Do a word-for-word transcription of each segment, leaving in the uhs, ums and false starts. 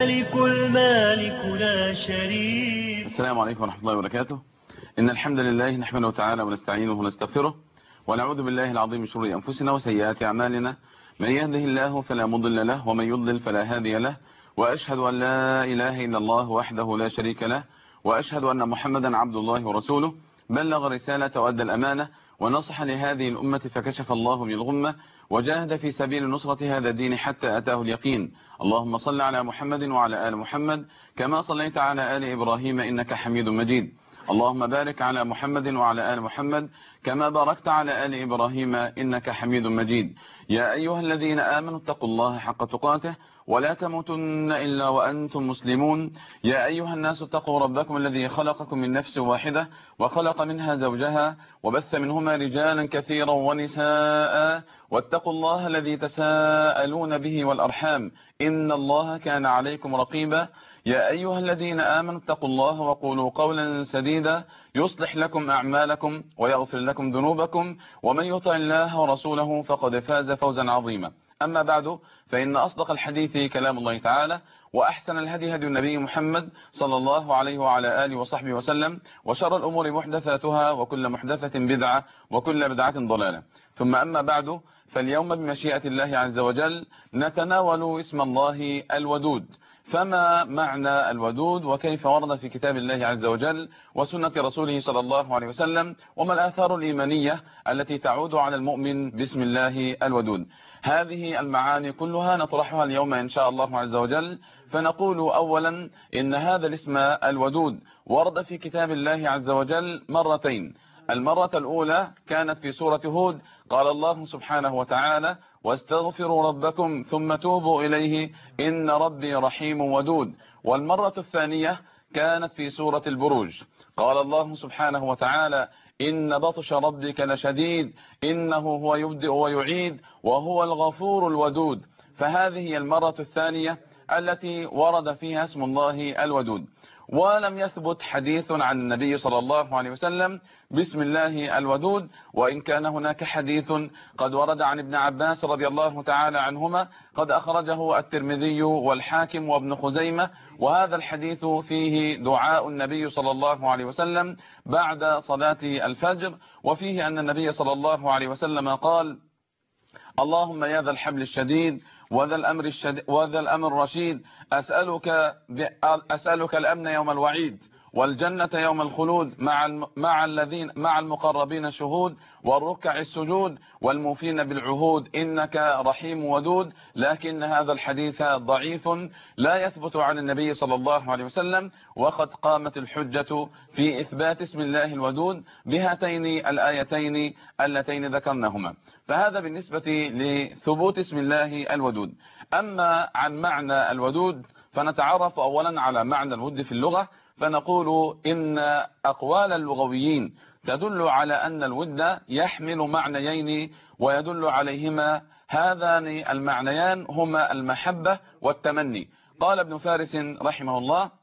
الملك المالك لا شريك. السلام عليكم ورحمة الله وبركاته. إن الحمد لله نحمده تعالى ونستعينه ونستغفره ونعوذ بالله العظيم من شرور أنفسنا وسيئات أعمالنا. من يهده الله فلا مضل له ومن يضلل فلا هادي له، وأشهد أن لا إله إلا الله وحده لا شريك له، وأشهد أن محمدا عبد الله ورسوله بلغ رسالة وأدى الأمانة ونصح لهذه الأمة فكشف الله من الغمة وجاهد في سبيل نصرة هذا الدين حتى أتاه اليقين. اللهم صل على محمد وعلى آل محمد كما صليت على آل إبراهيم إنك حميد مجيد. اللهم بارك على محمد وعلى آل محمد كما باركت على آل إبراهيم إنك حميد مجيد. يا أيها الذين آمنوا اتقوا الله حق تقاته ولا تموتن إلا وأنتم مسلمون. يا أيها الناس اتقوا ربكم الذي خلقكم من نفس واحدة وخلق منها زوجها وبث منهما رجالا كثيرا ونساء، واتقوا الله الذي تساءلون به والأرحام إن الله كان عليكم رقيبا. يا أيها الذين آمنوا اتقوا الله وقولوا قولا سديدا يصلح لكم أعمالكم ويغفر لكم ذنوبكم، ومن يطع الله ورسوله فقد فاز فوزا عظيما. أما بعد، فإن أصدق الحديث كلام الله تعالى، وأحسن الهدي هدي النبي محمد صلى الله عليه وعلى آله وصحبه وسلم، وشر الأمور محدثاتها وكل محدثة بدعة وكل بدعة ضلالة. ثم أما بعد، فاليوم بمشيئة الله عز وجل نتناول اسم الله الودود. فما معنى الودود وكيف ورد في كتاب الله عز وجل وسنة رسوله صلى الله عليه وسلم، وما الآثار الإيمانية التي تعود على المؤمن باسم الله الودود؟ هذه المعاني كلها نطرحها اليوم إن شاء الله عز وجل. فنقول أولا إن هذا الاسم الودود ورد في كتاب الله عز وجل مرتين. المرة الأولى كانت في سورة هود، قال الله سبحانه وتعالى: واستغفروا ربكم ثم توبوا إليه إن ربي رحيم ودود. والمرة الثانية كانت في سورة البروج، قال الله سبحانه وتعالى: إن بطش ربك لشديد إنه هو يبدئ ويعيد وهو الغفور الودود. فهذه هي المرة الثانية التي ورد فيها اسم الله الودود. ولم يثبت حديث عن النبي صلى الله عليه وسلم باسم الله الودود، وإن كان هناك حديث قد ورد عن ابن عباس رضي الله تعالى عنهما قد أخرجه الترمذي والحاكم وابن خزيمة، وهذا الحديث فيه دعاء النبي صلى الله عليه وسلم بعد صلاة الفجر، وفيه أن النبي صلى الله عليه وسلم قال: اللهم يا ذا الحبل الشديد وذا الأمر الشديد وذا الأمر الرشيد، أسألك أسألك الأمن يوم الوعيد والجنة يوم الخلود مع مع الذين مع المقربين شهود والركع السجود والموفين بالعهود إنك رحيم ودود. لكن هذا الحديث ضعيف لا يثبت عن النبي صلى الله عليه وسلم، وقد قامت الحجة في إثبات اسم الله الودود بهاتين الآيتين اللتين ذكرناهما. فهذا بالنسبة لثبوت اسم الله الودود. أما عن معنى الودود فنتعرف أولا على معنى الود في اللغة، فنقول إن أقوال اللغويين تدل على أن الود يحمل معنيين ويدل عليهما هذان المعنيان هما المحبة والتمني. قال ابن فارس رحمه الله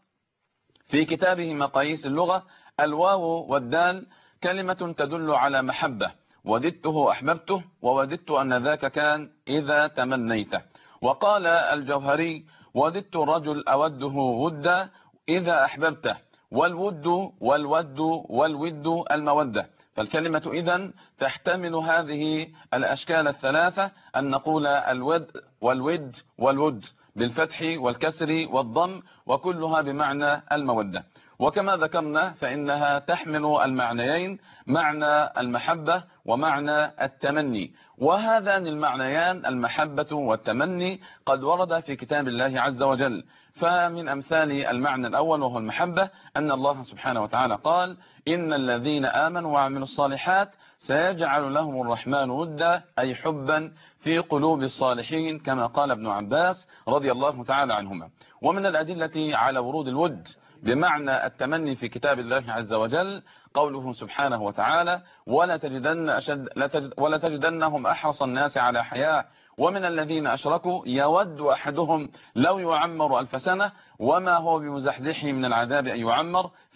في كتابه مقاييس اللغة: الواو والدال كلمة تدل على محبة، وددته أحببته ووددت أن ذاك كان إذا تمنيته. وقال الجوهري: وددت الرجل أوده ودا إذا أحببته، والود والود والود المودة. فالكلمة إذن تحتمل هذه الأشكال الثلاثة، أن نقول الود والود والود بالفتح والكسر والضم، وكلها بمعنى المودة. وكما ذكرنا فإنها تحمل المعنيين، معنى المحبة ومعنى التمني، وهذان المعنيان المحبة والتمني قد ورد في كتاب الله عز وجل. فمن أمثال المعنى الأول وهو المحبة أن الله سبحانه وتعالى قال: إن الذين آمنوا وعملوا الصالحات سيجعل لهم الرحمن ودا، أي حبا في قلوب الصالحين، كما قال ابن عباس رضي الله تعالى عنهما. ومن الأدلة على ورود الود بمعنى التمني في كتاب الله عز وجل قوله سبحانه وتعالى: ولا تجدن أشد ولا تجدنهم أحرص الناس على حياة ومن الذين أشركوا يود أحدهم لو يعمر ألف سنة وما هو بمزحزحه من العذاب أن يعمر.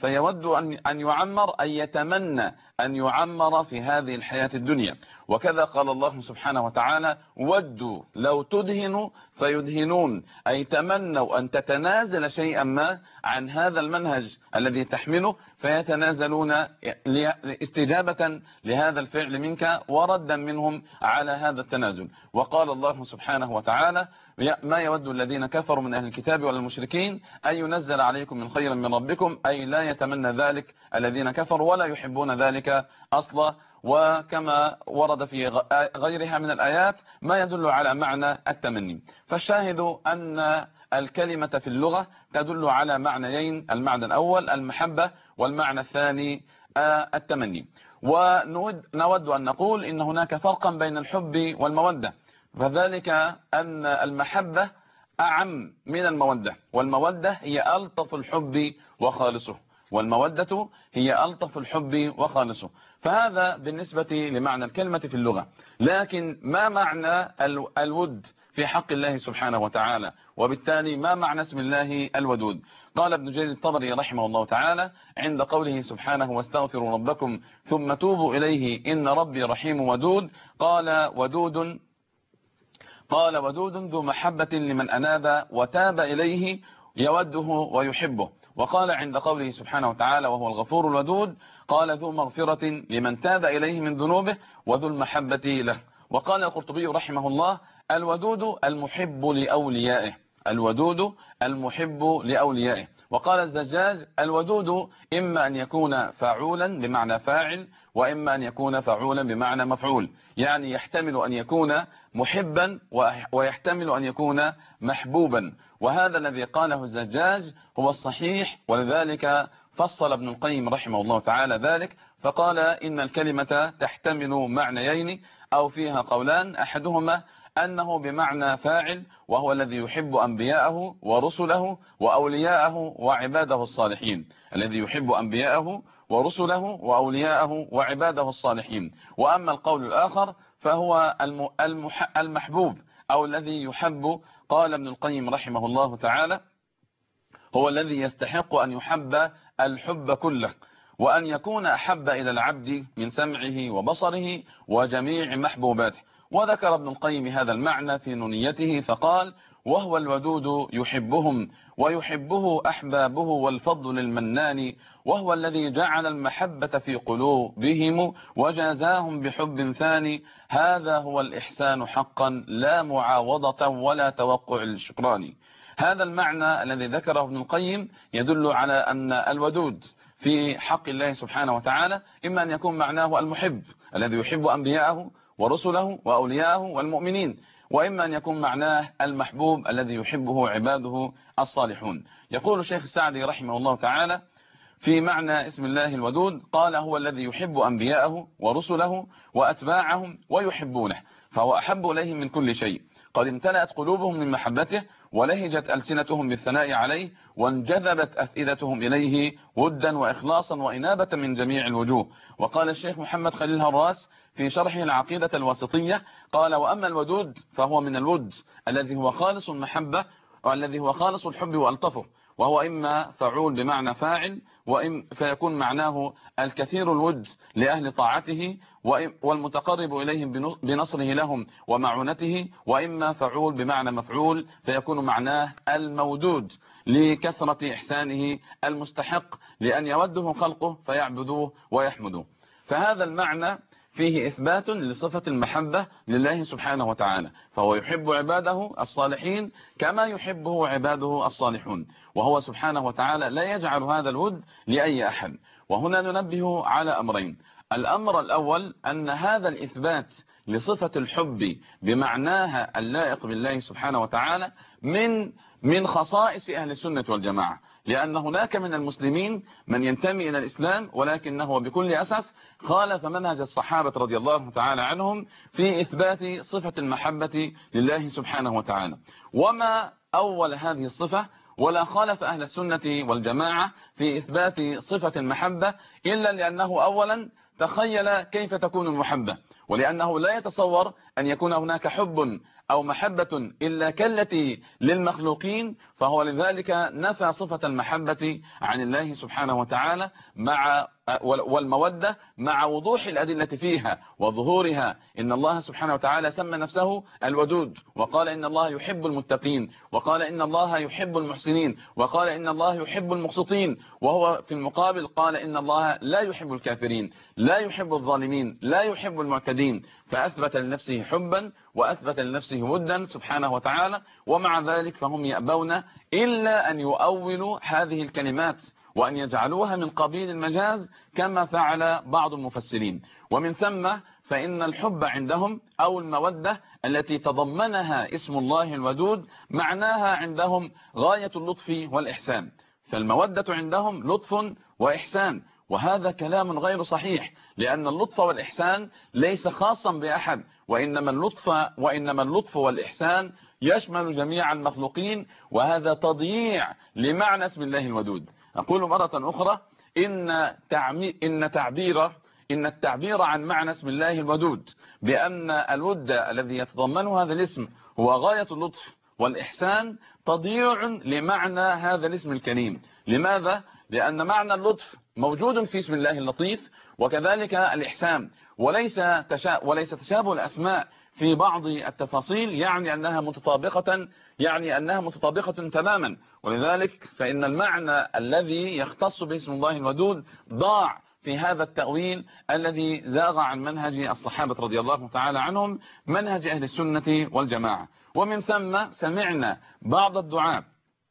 فيود أن أن يعمر، أي يتمنى أن يعمر في هذه الحياة الدنيا. وكذا قال الله سبحانه وتعالى: ودوا لو تدهنوا فيدهنون، أي تمنوا أن تتنازل شيئا ما عن هذا المنهج الذي تحمله فيتنازلون استجابة لهذا الفعل منك وردا منهم على هذا التنازل. وقال الله سبحانه وتعالى: ما يود الذين كفروا من أهل الكتاب ولا المشركين أن ينزل عليكم من خير من ربكم، أي لا يتمنى ذلك الذين كفروا ولا يحبون ذلك أصلا. وكما ورد في غيرها من الآيات ما يدل على معنى التمني. فالشاهد أن الكلمة في اللغة تدل على معنيين: المعنى الأول المحبة، والمعنى الثاني التمني. ونود نود أن نقول إن هناك فرقا بين الحب والمودة، فذلك أن المحبة أعم من المودة، والمودة هي ألطف الحب وخالصه، والمودة هي ألطف الحب وخالصه. فهذا بالنسبة لمعنى الكلمة في اللغة. لكن ما معنى الود في حق الله سبحانه وتعالى؟ وبالتالي ما معنى اسم الله الودود؟ قال ابن جرير الطبري رحمه الله تعالى عند قوله سبحانه: واستغفروا ربكم ثم توبوا إليه إن ربي رحيم ودود، قال ودود قال ودود ذو محبة لمن أناب وتاب إليه يوده ويحبه. وقال عند قوله سبحانه وتعالى وهو الغفور الودود: قال ذو مغفرة لمن تاب إليه من ذنوبه وذو المحبة له. وقال القرطبي رحمه الله: الودود المحب لأوليائه، الودود المحب لأوليائه. وقال الزجاج: الودود إما أن يكون فاعولا بمعنى فاعل، وإما أن يكون فاعولا بمعنى مفعول، يعني يحتمل أن يكون محبا ويحتمل أن يكون محبوبا. وهذا الذي قاله الزجاج هو الصحيح، ولذلك فصل ابن القيم رحمه الله تعالى ذلك فقال: إن الكلمة تحتمل معنيين أو فيها قولان، أحدهما أنه بمعنى فاعل وهو الذي يحب أنبياءه ورسله وأولياءه وعباده الصالحين، الذي يحب أنبياءه ورسله وأولياءه وعباده الصالحين. وأما القول الآخر فهو المحبوب أو الذي يحب. قال ابن القيم رحمه الله تعالى: هو الذي يستحق أن يحب الحب كله، وأن يكون أحب إلى العبد من سمعه وبصره وجميع محبوباته. وذكر ابن القيم هذا المعنى في نونيته فقال: وهو الودود يحبهم ويحبه أحبابه والفضل للمنان، وهو الذي جعل المحبة في قلوبهم وجازاهم بحب ثاني، هذا هو الإحسان حقا لا معاوضة ولا توقع الشكران. هذا المعنى الذي ذكره ابن القيم يدل على أن الودود في حق الله سبحانه وتعالى إما أن يكون معناه المحب الذي يحب أنبياءه ورسله وأولياءه والمؤمنين، وإما أن يكون معناه المحبوب الذي يحبه عباده الصالحون. يقول الشيخ السعدي رحمه الله تعالى في معنى اسم الله الودود: قال: هو الذي يحب أنبياءه ورسله وأتباعهم ويحبونه، فهو أحب إليهم من كل شيء، قد امتلأت قلوبهم من محبته ولهجت ألسنتهم بالثناء عليه وانجذبت أفئدتهم إليه ودا وإخلاصا وإنابة من جميع الوجوه. وقال الشيخ محمد خليل هراس في شرحه العقيدة الواسطية قال: وأما الودود فهو من الود الذي هو خالص المحبة والذي هو خالص الحب وألطفه، وهو إما فعول بمعنى فاعل، وإن فيكون معناه الكثير الود لأهل طاعته والمتقرب إليهم بنصره لهم ومعونته، وإما فعول بمعنى مفعول فيكون معناه المودود لكثرة إحسانه المستحق لأن يوده خلقه فيعبدوه ويحمدوه. فهذا المعنى فيه إثبات لصفة المحبة لله سبحانه وتعالى، فهو يحب عباده الصالحين كما يحبه عباده الصالحون، وهو سبحانه وتعالى لا يجعل هذا الود لأي أحد. وهنا ننبه على أمرين: الأمر الأول أن هذا الإثبات لصفة الحب بمعناها اللائق بالله سبحانه وتعالى من من خصائص أهل السنة والجماعة، لأن هناك من المسلمين من ينتمي إلى الإسلام ولكنه بكل أسف خالف منهج الصحابة رضي الله تعالى عنهم في إثبات صفة المحبة لله سبحانه وتعالى. وما أول هذه الصفة ولا خالف أهل السنة والجماعة في إثبات صفة المحبة إلا لأنه أولا تخيل كيف تكون المحبة، ولأنه لا يتصور أن يكون هناك حب أو محبة إلا كالتي للمخلوقين، فهو لذلك نفى صفة المحبة عن الله سبحانه وتعالى مع والمودة مع وضوح الأدلة فيها وظهورها. إن الله سبحانه وتعالى سمى نفسه الودود، وقال إن الله يحب المتقين، وقال إن الله يحب المحسنين، وقال إن الله يحب المقسطين، وهو في المقابل قال إن الله لا يحب الكافرين، لا يحب الظالمين، لا يحب المعتدين. فأثبت لنفسه حبا وأثبت لنفسه ودا سبحانه وتعالى، ومع ذلك فهم يأبون إلا أن يؤولوا هذه الكلمات وأن يجعلوها من قبيل المجاز كما فعل بعض المفسرين. ومن ثم فإن الحب عندهم أو المودة التي تضمنها اسم الله الودود معناها عندهم غاية اللطف والإحسان، فالمودة عندهم لطف وإحسان، وهذا كلام غير صحيح، لأن اللطف والإحسان ليس خاصا بأحد، وإنما اللطف وإنما اللطف والإحسان يشمل جميع المخلوقين، وهذا تضييع لمعنى اسم الله الودود. أقول مرة أخرى إن تعمي إن تعبير إن التعبير عن معنى اسم الله الودود بأن الود الذي يتضمنه هذا الاسم هو غاية اللطف والإحسان تضييع لمعنى هذا الاسم الكريم. لماذا؟ لأن معنى اللطف موجود في اسم الله اللطيف، وكذلك الإحسان، وليس تشا... وليس تشابه الأسماء في بعض التفاصيل يعني أنها متطابقة يعني أنها متطابقة تماما، ولذلك فإن المعنى الذي يختص باسم الله الودود ضاع في هذا التأويل الذي زاغ عن منهج الصحابة رضي الله تعالى عنهم، منهج أهل السنة والجماعة. ومن ثم سمعنا بعض الدعاء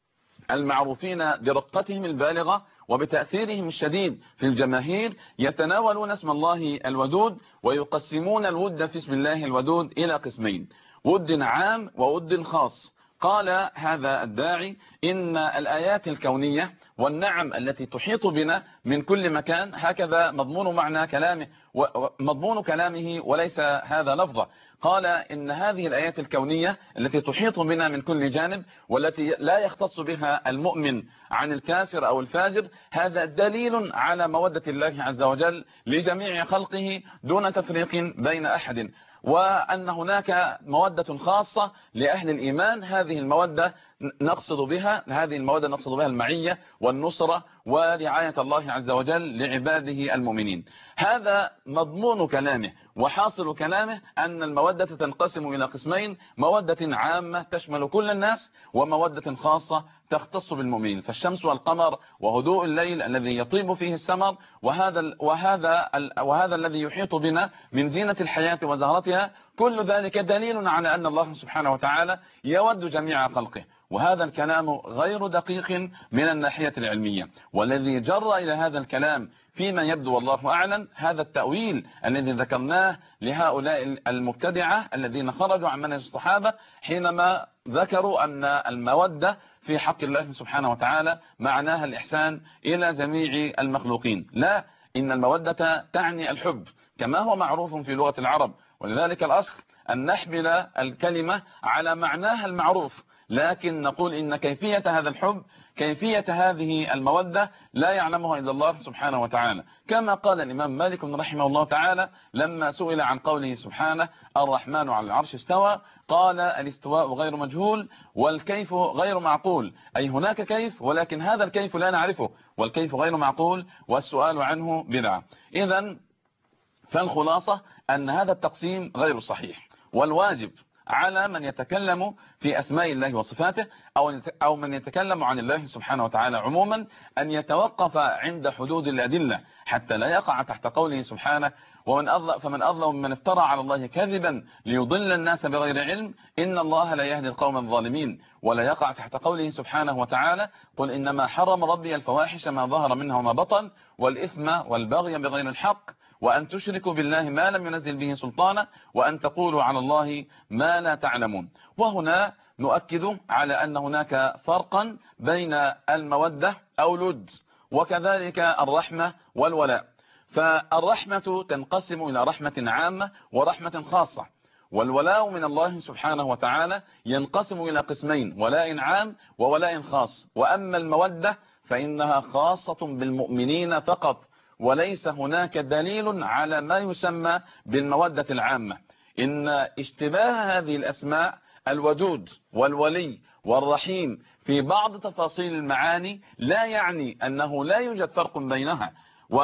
المعروفين برقتهم البالغة وبتأثيرهم الشديد في الجماهير يتناولون اسم الله الودود ويقسمون الود في اسم الله الودود إلى قسمين: ود عام وود خاص. قال هذا الداعي إن الآيات الكونية والنعم التي تحيط بنا من كل مكان، هكذا مضمون معنى كلامه ومضمون كلامه وليس هذا لفظه. قال إن هذه الآيات الكونية التي تحيط بنا من كل جانب والتي لا يختص بها المؤمن عن الكافر أو الفاجر، هذا دليل على مودة الله عز وجل لجميع خلقه دون تفريق بين أحد، وأن هناك مودة خاصة لأهل الإيمان. هذه المودة نقصد بها هذه المودة نقصد بها المعية والنصرة ورعاية الله عز وجل لعباده المؤمنين. هذا مضمون كلامه، وحاصل كلامه أن المودة تنقسم إلى قسمين: مودة عامة تشمل كل الناس، ومودة خاصة تختص بالمؤمنين. فالشمس والقمر وهدوء الليل الذي يطيب فيه السمر، وهذا وهذا وهذا الذي يحيط بنا من زينة الحياة وزهرتها، كل ذلك دليل على أن الله سبحانه وتعالى يود جميع خلقه. وهذا الكلام غير دقيق من الناحية العلمية، والذي جر إلى هذا الكلام فيما يبدو والله أعلم هذا التأويل الذي ذكرناه لهؤلاء المبتدعة الذين خرجوا عن منهج الصحابة حينما ذكروا أن المودة في حق الله سبحانه وتعالى معناها الإحسان إلى جميع المخلوقين. لا، إن المودة تعني الحب كما هو معروف في لغة العرب، ولذلك الأصل أن نحمل الكلمة على معناها المعروف، لكن نقول إن كيفية هذا الحب كيفية هذه المودة لا يعلمها إلا الله سبحانه وتعالى، كما قال الإمام مالك رحمه الله تعالى لما سئل عن قوله سبحانه الرحمن على العرش استوى، قال الاستواء غير مجهول والكيف غير معقول، أي هناك كيف ولكن هذا الكيف لا نعرفه، والكيف غير معقول والسؤال عنه بدعة. إذن فالخلاصة أن هذا التقسيم غير صحيح، والواجب على من يتكلم في أسماء الله وصفاته أو أو من يتكلم عن الله سبحانه وتعالى عموما أن يتوقف عند حدود الأدلة حتى لا يقع تحت قوله سبحانه ومن أظلم فمن أظلم من افترى على الله كذبا ليضل الناس بغير علم إن الله لا يهدي القوم الظالمين، ولا يقع تحت قوله سبحانه وتعالى قل إنما حرم ربي الفواحش ما ظهر منها وما بطن والإثم والبغي بغير الحق وأن تشركوا بالله ما لم ينزل به سلطانا وأن تقولوا على الله ما لا تعلمون. وهنا نؤكد على أن هناك فرقا بين المودة أو الود وكذلك الرحمة والولاء. فالرحمة تنقسم إلى رحمة عامة ورحمة خاصة، والولاء من الله سبحانه وتعالى ينقسم إلى قسمين: ولاء عام وولاء خاص. وأما المودة فإنها خاصة بالمؤمنين فقط، وليس هناك دليل على ما يسمى بالمودة العامة. إن اشتباه هذه الأسماء الودود والولي والرحيم في بعض تفاصيل المعاني لا يعني أنه لا يوجد فرق بينها،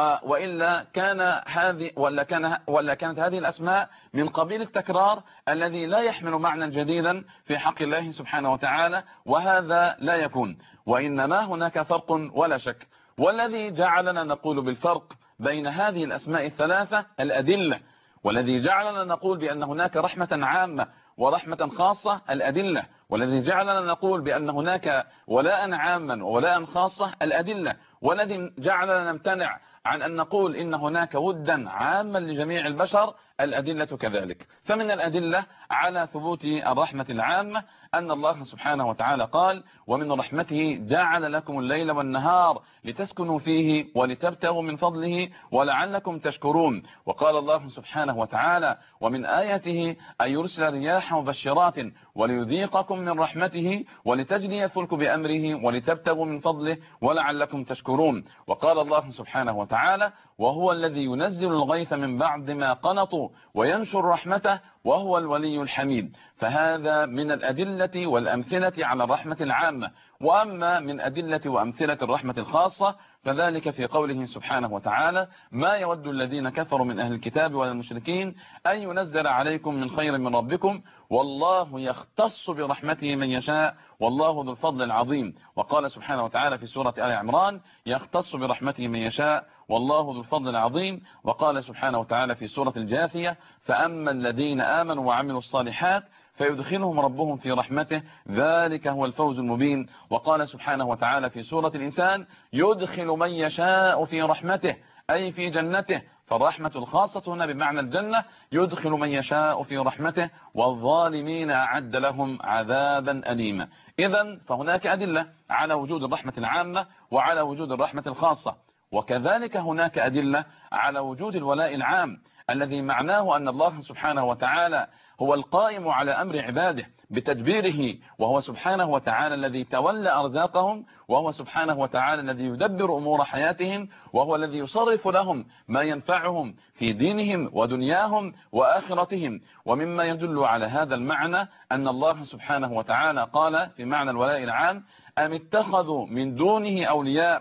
وإلا كان هذه ولا كان ولا كانت هذه الأسماء من قبيل التكرار الذي لا يحمل معنى جديدا في حق الله سبحانه وتعالى، وهذا لا يكون. وإنما هناك فرق ولا شك، والذي جعلنا نقول بالفرق بين هذه الأسماء الثلاثة الأدلة، والذي جعلنا نقول بأن هناك رحمة عامة ورحمة خاصة الأدلة، والذي جعلنا نقول بأن هناك ولاء عاما وولاء خاصة الأدلة، والذي جعلنا نمتنع عن أن نقول إن هناك ودا عاما لجميع البشر الأدلة كذلك. فمن الأدلة على ثبوت الرحمة العامة أن الله سبحانه وتعالى قال: ومن رحمته جعل لكم الليل والنهار لتسكنوا فيه ولتبتغوا من فضله ولعلكم تشكرون. وقال الله سبحانه وتعالى: ومن آياته أن يرسل رياح مبشرات وليذيقكم من رحمته ولتجري الفلك بأمره ولتبتغوا من فضله ولعلكم تشكرون. وقال الله سبحانه وتعالى: وهو الذي ينزل الغيث من بعد ما قنطوا وينشر رحمته وهو الولي الحميد. فهذا من الأدلة والأمثلة على الرحمة العامة. وأما من أدلة وأمثلة الرحمة الخاصة فذلك في قوله سبحانه وتعالى: ما يود الذين كفروا من أهل الكتاب ولا المشركين أن ينزل عليكم من خير من ربكم والله يختص برحمته من يشاء والله ذو الفضل العظيم. وقال سبحانه وتعالى في سورة آل عمران: يختص برحمته من يشاء والله ذو الفضل العظيم. وقال سبحانه وتعالى في سورة الجاثية: فأما الذين آمنوا وعملوا الصالحات فيدخلهم ربهم في رحمته ذلك هو الفوز المبين. وقال سبحانه وتعالى في سورة الإنسان: يدخل من يشاء في رحمته أي في جنته. فالرحمة الخاصة هنا بمعنى الجنة، يدخل من يشاء في رحمته والظالمين أعد لهم عذابا أليما. إذن فهناك أدلة على وجود الرحمة العامة وعلى وجود الرحمة الخاصة، وكذلك هناك أدلة على وجود الولاء العام الذي معناه أن الله سبحانه وتعالى هو القائم على أمر عباده بتدبيره، وهو سبحانه وتعالى الذي تولى أرزاقهم، وهو سبحانه وتعالى الذي يدبر أمور حياتهم، وهو الذي يصرف لهم ما ينفعهم في دينهم ودنياهم وآخرتهم. ومما يدل على هذا المعنى أن الله سبحانه وتعالى قال في معنى الولاء العام: أم اتخذوا من دونه أولياء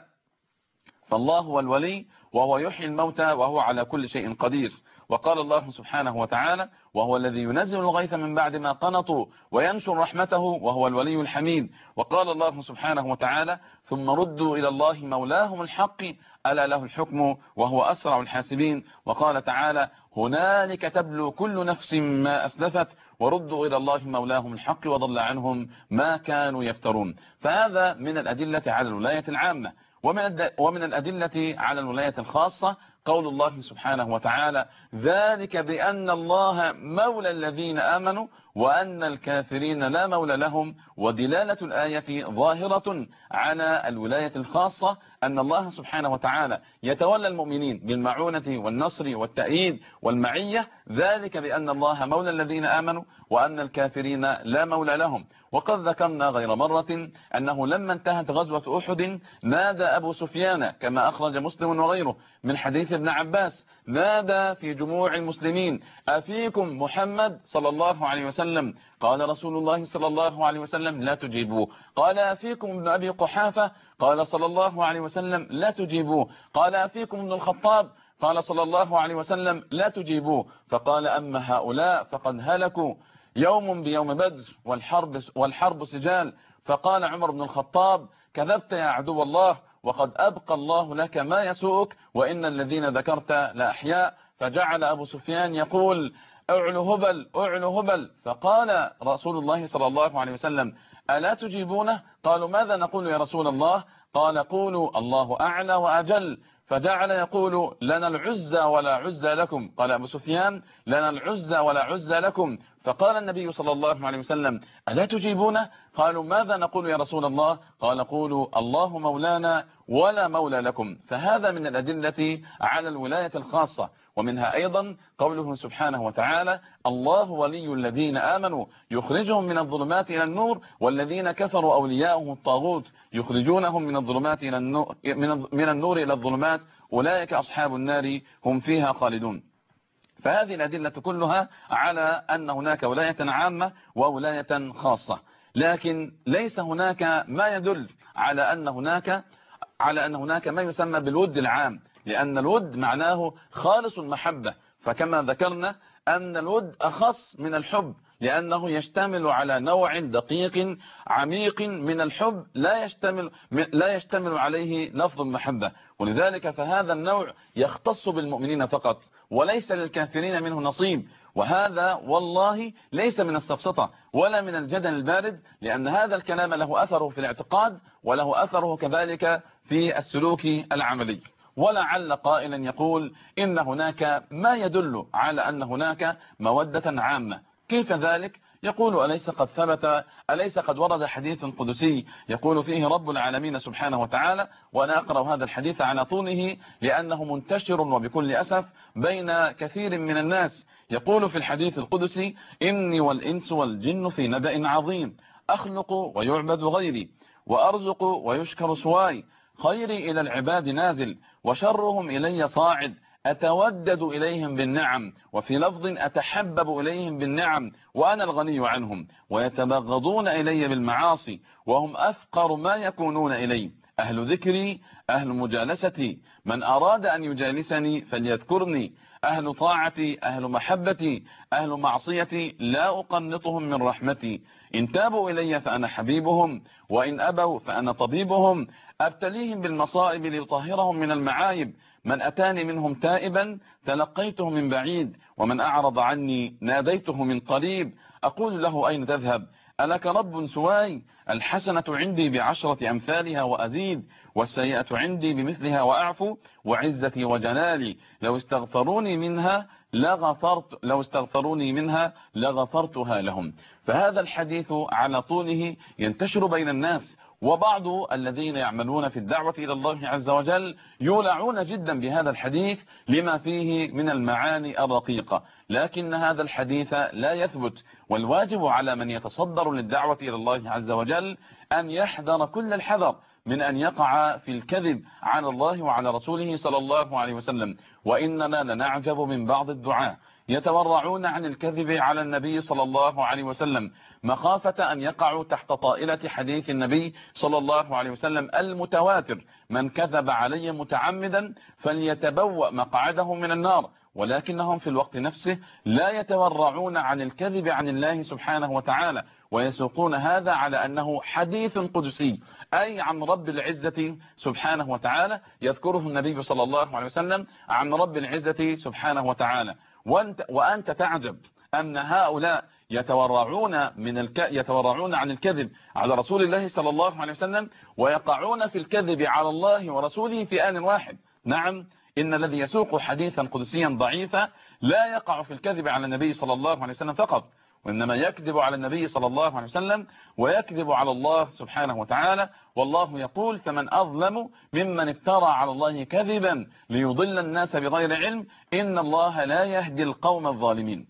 فالله هو الولي وهو يحيي الموتى وهو على كل شيء قدير. وقال الله سبحانه وتعالى: وهو الذي ينزل الغيث من بعد ما قنطوا وينشر رحمته وهو الولي الحميد. وقال الله سبحانه وتعالى: ثم ردوا إلى الله مولاهم الحق ألا له الحكم وهو أسرع الحاسبين. وقال تعالى: هنالك تبلو كل نفس ما أسلفت وردوا إلى الله مولاهم الحق وضل عنهم ما كانوا يفترون. فهذا من الأدلة على الولاية العامة. ومن الأدلة على الولاية الخاصة قول الله سبحانه وتعالى: ذلك بأن الله مولى الذين آمنوا وأن الكافرين لا مولى لهم. ودلالة الآية ظاهرة على الولاية الخاصة، أن الله سبحانه وتعالى يتولى المؤمنين بالمعونة والنصر والتأييد والمعية، ذلك بأن الله مولى الذين آمنوا وأن الكافرين لا مولى لهم. وقد ذكرنا غير مرة أنه لما انتهت غزوة أحد نادى أبو سفيان كما أخرج مسلم وغيره من حديث ابن عباس، نادى في جموع المسلمين: أفيكم محمد صلى الله عليه وسلم؟ قال رسول الله صلى الله عليه وسلم: لا تجيبوه. قال: أفيكم ابن أبي قحافة؟ قال صلى الله عليه وسلم: لا تجيبوه. قال: أفيكم ابن الخطاب؟ قال صلى الله عليه وسلم: لا تجيبوه. فقال: أما هؤلاء فقد هلكوا يوم بيوم بدر والحرب, والحرب سجال. فقال عمر بن الخطاب: كذبت يا عدو الله، وقد أبقى الله لك ما يسوءك، وإن الذين ذكرت لأحياء. فجعل أبو سفيان يقول: أعلو هبل أعلو هبل. فقال رسول الله صلى الله عليه وسلم: ألا تجيبونه؟ قالوا: ماذا نقول يا رسول الله؟ قال: قولوا الله أعلى وأجل. فجعل يقول: لنا العزى ولا عزى لكم. قال أبو سفيان: لنا العزى ولا عزى لكم. فقال النبي صلى الله عليه وسلم ألا تجيبون؟ قالوا ماذا نقول يا رسول الله؟ قال قولوا الله مولانا ولا مولى لكم. فهذا من الأدلة على الولاية الخاصة. ومنها أيضا قوله سبحانه وتعالى الله ولي الذين آمنوا يخرجهم من الظلمات إلى النور والذين كفروا أولياؤهم الطاغوت يخرجونهم من الظلمات إلى النور من النور إلى الظلمات أولئك أصحاب النار هم فيها خالدون. فهذه الأدلة كلها على أن هناك ولاية عامة وولاية خاصة، لكن ليس هناك ما يدل على أن هناك على أن هناك ما يسمى بالود العام، لأن الود معناه خالص المحبة. فكما ذكرنا أن الود أخص من الحب، لأنه يشتمل على نوع دقيق عميق من الحب لا يشتمل لا يشتمل عليه لفظ المحبة. ولذلك فهذا النوع يختص بالمؤمنين فقط وليس للكافرين منه نصيب. وهذا والله ليس من السفسطة ولا من الجدل البارد، لأن هذا الكلام له أثره في الاعتقاد وله أثره كذلك في السلوك العملي. ولعل قائلا يقول إن هناك ما يدل على أن هناك مودة عامة. كيف ذلك؟ يقول أليس قد ثبت أليس قد ورد حديث قدسي يقول فيه رب العالمين سبحانه وتعالى، وأنا أقرأ هذا الحديث على طوله لأنه منتشر وبكل أسف بين كثير من الناس. يقول في الحديث القدسي إني والإنس والجن في نبأ عظيم أخلق ويعبد غيري وأرزق ويشكر سواي خيري إلى العباد نازل وشرهم إلي صاعد أتودد إليهم بالنعم وفي لفظ أتحبب إليهم بالنعم وأنا الغني عنهم ويتبغضون إلي بالمعاصي وهم أفقر ما يكونون إلي أهل ذكري أهل مجالستي من أراد أن يجالسني فليذكرني أهل طاعتي أهل محبتي أهل معصيتي لا أقنطهم من رحمتي إن تابوا إلي فأنا حبيبهم وإن أبوا فأنا طبيبهم أبتليهم بالمصائب ليطهرهم من المعايب من أتاني منهم تائبا تلقيته من بعيد ومن أعرض عني ناديته من قريب أقول له أين تذهب ألك رب سواي الحسنة عندي بعشرة أمثالها وأزيد والسيئة عندي بمثلها وأعفو وعزتي وجلالي لو استغفروني منها لغفرت لو استغفروني منها لغفرتها لهم. فهذا الحديث على طوله ينتشر بين الناس، وبعض الذين يعملون في الدعوة إلى الله عز وجل يولعون جدا بهذا الحديث لما فيه من المعاني الرقيقة، لكن هذا الحديث لا يثبت. والواجب على من يتصدر للدعوة إلى الله عز وجل أن يحذر كل الحذر من أن يقع في الكذب على الله وعلى رسوله صلى الله عليه وسلم. وإننا لنعجب من بعض الدعاة يتورعون عن الكذب على النبي صلى الله عليه وسلم مخافة أن يقعوا تحت طائلة حديث النبي صلى الله عليه وسلم المتواتر من كذب علي متعمدا فليتبوأ مقعده من النار. ولكنهم في الوقت نفسه لا يتورعون عن الكذب عن الله سبحانه وتعالى ويسوقون هذا على أنه حديث قدسي أي عن رب العزة سبحانه وتعالى يذكره النبي صلى الله عليه وسلم عن رب العزة سبحانه وتعالى. وأنت, وأنت تعجب أن هؤلاء يتورعون من الك... يتورعون عن الكذب على رسول الله صلى الله عليه وسلم ويقعون في الكذب على الله ورسوله في آن واحد. نعم، إن الذي يسوق حديثا قدسيا ضعيفا لا يقع في الكذب على النبي صلى الله عليه وسلم فقط، وإنما يكذب على النبي صلى الله عليه وسلم ويكذب على الله سبحانه وتعالى. والله يقول فمن أظلم ممن افترى على الله كذبا ليضل الناس بغير علم إن الله لا يهدي القوم الظالمين.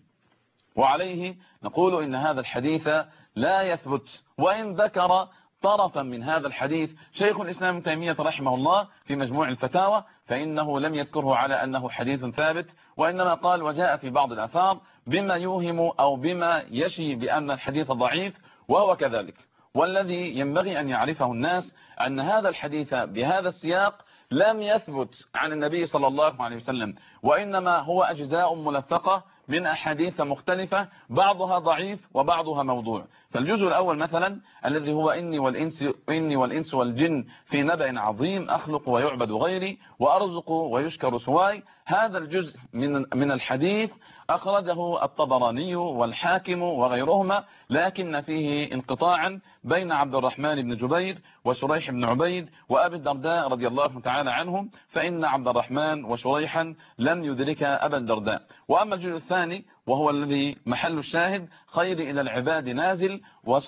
وعليه نقول إن هذا الحديث لا يثبت، وإن ذكر طرفا من هذا الحديث شيخ الإسلام ابن تيمية رحمه الله في مجموع الفتاوى فإنه لم يذكره على أنه حديث ثابت، وإنما قال وجاء في بعض الآثار بما يوهم أو بما يشي بأن الحديث ضعيف، وهو كذلك. والذي ينبغي أن يعرفه الناس أن هذا الحديث بهذا السياق لم يثبت عن النبي صلى الله عليه وسلم، وإنما هو أجزاء ملفقة من أحاديث مختلفة بعضها ضعيف وبعضها موضوع. فالجزء الأول مثلا الذي هو إني والإنس, إني والإنس والجن في نبأ عظيم أخلق ويعبد غيري وأرزق ويشكر سواي، هذا الجزء من من الحديث أخرجه الطبراني والحاكم وغيرهما، لكن فيه انقطاعا بين عبد الرحمن بن جبير وشريح بن عبيد وأبي الدرداء رضي الله تعالى عنهم، فإن عبد الرحمن وشريحا لم يدرك أبا الدرداء. وأما الجزء الثاني وهو الذي محل الشاهد: خير إلى العباد نازل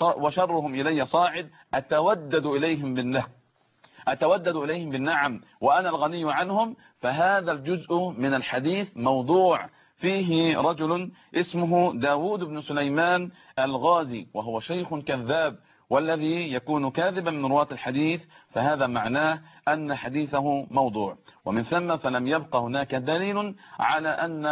وشرهم إلي صاعد، أتودد إليهم بالنهر أتودد إليهم بالنعم وأنا الغني عنهم. فهذا الجزء من الحديث موضوع فيه رجل اسمه داود بن سليمان الغازي، وهو شيخ كذاب، والذي يكون كاذبا من رواة الحديث فهذا معناه أن حديثه موضوع. ومن ثم فلم يبقى هناك دليل على أن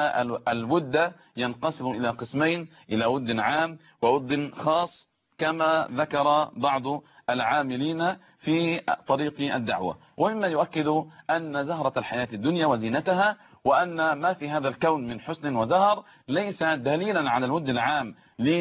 الود ينقسم إلى قسمين: إلى ود عام وود خاص، كما ذكر بعض العاملين في طريق الدعوة. ومما يؤكد أن زهرة الحياة الدنيا وزينتها وأن ما في هذا الكون من حسن وزهر ليس دليلا على الود العام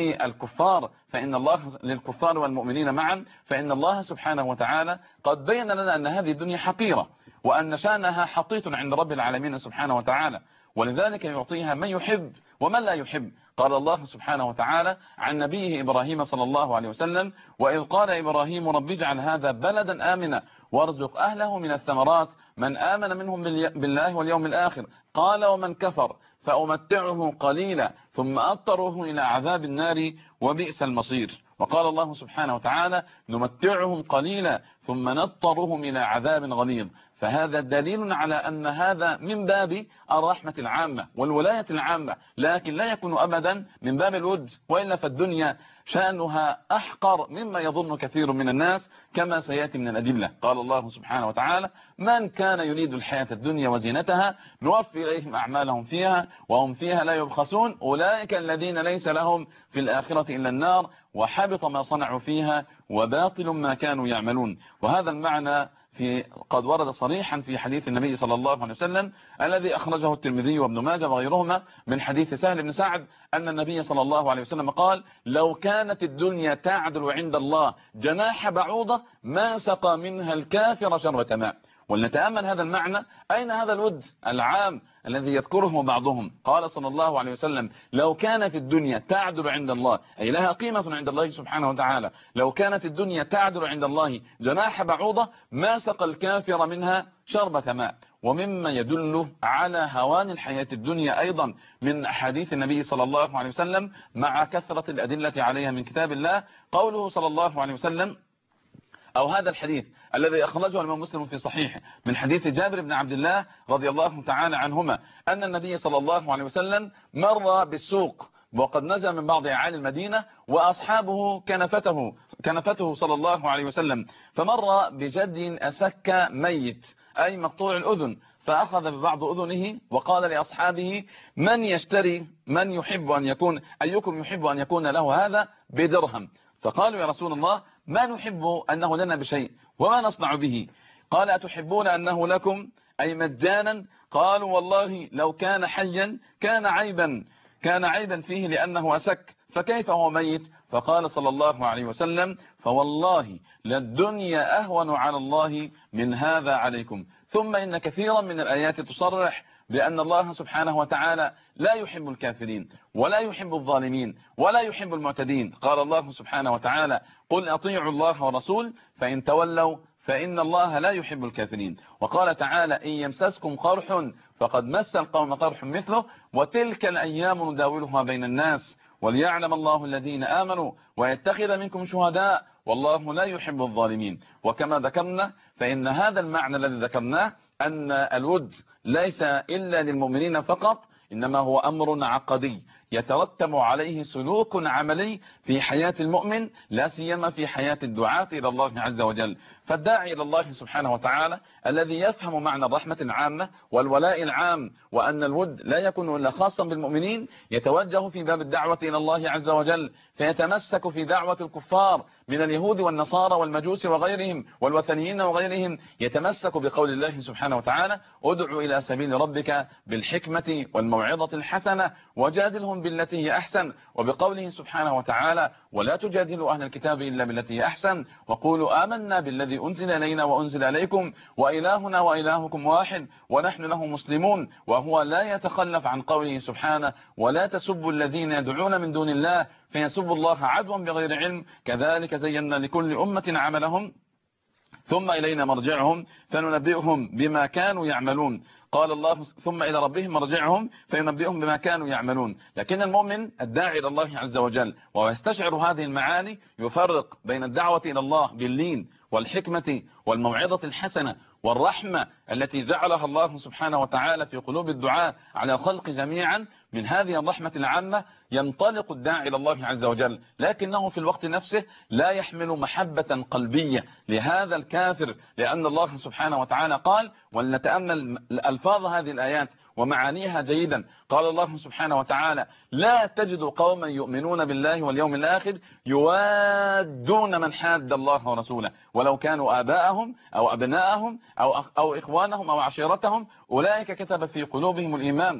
للكفار، فإن الله للكفار والمؤمنين معا، فإن الله سبحانه وتعالى قد بين لنا أن هذه الدنيا حقيرة وأن شأنها حطيت عند رب العالمين سبحانه وتعالى، ولذلك يعطيها من يحب ومن لا يحب. قال الله سبحانه وتعالى عن نبيه إبراهيم صلى الله عليه وسلم: وإذ قال إبراهيم رب اجعل هذا بلدا آمنا وارزق أهله من الثمرات من آمن منهم بالله واليوم الآخر قال ومن كفر فأمتعه قليلا ثم أضطره إلى عذاب النار وبئس المصير. وقال الله سبحانه وتعالى: نمتعهم قليلا ثم نضطرهم إلى عذاب غليظ. فهذا دليل على أن هذا من باب الرحمة العامة والولاية العامة، لكن لا يكون أبدا من باب الود، وإلا فالدنيا شأنها أحقر مما يظن كثير من الناس كما سيأتي من الأدلة. قال الله سبحانه وتعالى: من كان يريد الحياة الدنيا وزينتها نوفي إليهم أعمالهم فيها وهم فيها لا يبخسون أولئك الذين ليس لهم في الآخرة إلا النار وحبط ما صنعوا فيها وباطل ما كانوا يعملون. وهذا المعنى في قد ورد صريحا في حديث النبي صلى الله عليه وسلم الذي أخرجه الترمذي وابن ماجه وغيرهما من حديث سهل بن سعد أن النبي صلى الله عليه وسلم قال: لو كانت الدنيا تعدل عند الله جناح بعوضة ما سقى منها الكافر شربة ماء. ولنتأمل هذا المعنى، أين هذا الود العام الذي يذكره بعضهم؟ قال صلى الله عليه وسلم: لو كانت الدنيا تعدل عند الله، أي لها قيمة عند الله سبحانه وتعالى، لو كانت الدنيا تعدل عند الله جناح بعوضة ما سقى الكافر منها شربة ماء. ومما يدل على هوان الحياة الدنيا أيضا من أحاديث النبي صلى الله عليه وسلم مع كثرة الأدلة عليها من كتاب الله قوله صلى الله عليه وسلم، أو هذا الحديث الذي أخرجه الإمام مسلم في صحيحه من حديث جابر بن عبد الله رضي الله تعالى عنهما أن النبي صلى الله عليه وسلم مر بالسوق وقد نزل من بعض أعالي المدينة وأصحابه كنفته كنفته صلى الله عليه وسلم، فمر بجد أسك ميت أي مقطوع الأذن، فأخذ ببعض أذنه وقال لأصحابه: من يشتري من يحب أن يكون أيكم يحب أن يكون له هذا بدرهم؟ فقالوا: يا رسول الله ما نحب أنه لنا بشيء وما نصنع به. قال: أتحبون أنه لكم أي مجانا؟ قالوا: والله لو كان حيا كان عيبا كان عيبا فيه لأنه أسك، فكيف هو ميت؟ فقال صلى الله عليه وسلم: فوالله للدنيا أهون على الله من هذا عليكم. ثم إن كثيرا من الآيات تصرح بأن الله سبحانه وتعالى لا يحب الكافرين ولا يحب الظالمين ولا يحب المعتدين. قال الله سبحانه وتعالى: قل أطيعوا الله ورسول فإن تولوا فإن الله لا يحب الكافرين. وقال تعالى: إن يمسسكم قرح فقد مس القوم قرح مثله وتلك الأيام نداولها بين الناس وليعلم الله الذين آمنوا ويتخذ منكم شهداء والله لا يحب الظالمين. وكما ذكرنا فإن هذا المعنى الذي ذكرناه أن الود ليس إلا للمؤمنين فقط، إنما هو أمر عقدي يترتب عليه سلوك عملي في حياة المؤمن، لا سيما في حياة الدعاة إلى الله عز وجل. فالداعي إلى الله سبحانه وتعالى الذي يفهم معنى الرحمة العامة والولاء العام وأن الود لا يكون إلا خاصا بالمؤمنين، يتوجه في باب الدعوة إلى الله عز وجل فيتمسك في دعوة الكفار من اليهود والنصارى والمجوس وغيرهم والوثنيين وغيرهم يتمسك بقول الله سبحانه وتعالى ادع إلى سبيل ربك بالحكمة والموعظة الحسنة وجادلهم بالتي هي أحسن، وبقوله سبحانه وتعالى ولا تجادلوا أهل الكتاب إلا بالتي هي أحسن وقولوا آمنا بالذي أنزل إلينا وأنزل عليكم وإلهنا وإلهكم واحد ونحن له مسلمون. وهو لا يتخلف عن قوله سبحانه ولا تسبوا الذين يدعون من دون الله فيسبوا الله عدوا بغير علم كذلك زينا لكل أمة عملهم ثم إلينا مرجعهم فننبئهم بما كانوا يعملون. قال الله ثم إلى ربهم مرجعهم فينبئهم بما كانوا يعملون. لكن المؤمن الداعي إلى الله عز وجل وهو يستشعر هذه المعاني يفرق بين الدعوة إلى الله باللين والحكمة والموعظة الحسنة والرحمة التي جعلها الله سبحانه وتعالى في قلوب الدعاء على الخلق جميعا. من هذه الرحمة العامة ينطلق الداعي إلى الله عز وجل، لكنه في الوقت نفسه لا يحمل محبة قلبية لهذا الكافر، لأن الله سبحانه وتعالى قال ولنتأمل ألفاظ هذه الآيات ومعانيها جيدا. قال الله سبحانه وتعالى لا تجد قوما يؤمنون بالله واليوم الآخر يوادون من حاد الله ورسوله ولو كانوا آباءهم أو أبناءهم أو, أو إخوانهم أو عشيرتهم أولئك كتب في قلوبهم الإيمان